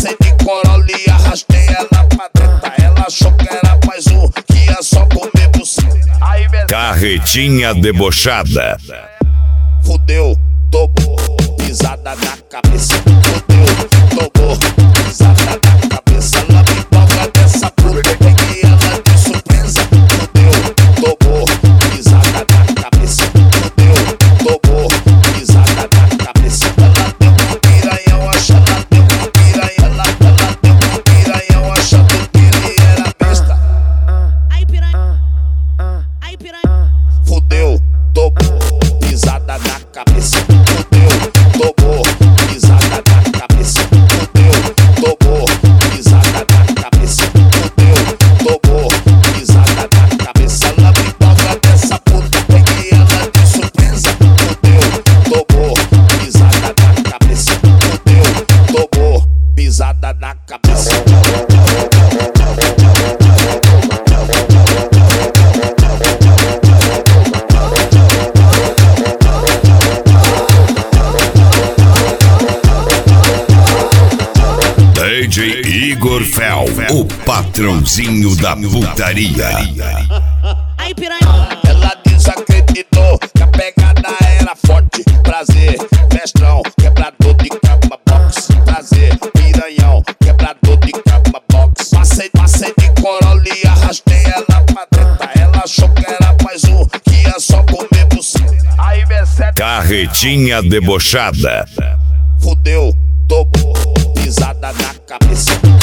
Passei de Corolla e arrastei ela pra dentro. Ela achou que era mais um, que ia só comer buceta. Carretinha debochada. Fudeu, tomou, pisada na cabeça. Fudeu, tomou, pisada na cabeça. Ela me toca dessa puta, peguei ela de surpresa. Fudeu, tomou, pisada na cabeça. Fudeu, tomou, pisada na cabeça. Ela deu um piranhão, acha, ela deu um piranhão. Ela deu um piranhão, achando que ele era besta. Aí piranha, aí piranha. Fudeu, tomou, pisada na cabeça. Fudeu, tomou, pisada na cabeça. Fudeu, tomou, pisada na cabeça. Fudeu, tomou, pisada na cabeça. Ela me toca dessa puta, peguei ela de surpresa. Fudeu, tomou, pisada na cabeça. Fudeu, tomou, pisada na cabeça. DJ Igor Fel, o patrãozinho da putaria. Aí piranha. Ela desacreditou que a pegada era forte. Prazer, mestrão, quebrador de cama box. Prazer, piranhão, quebrador de cama box. Passei de Corolla e arrastei ela pra dentro. Ela achou que era mais um, que ia só comer buceta. Aí V7 Carretinha debochada. fudeu, tomou, pisada na cabeça.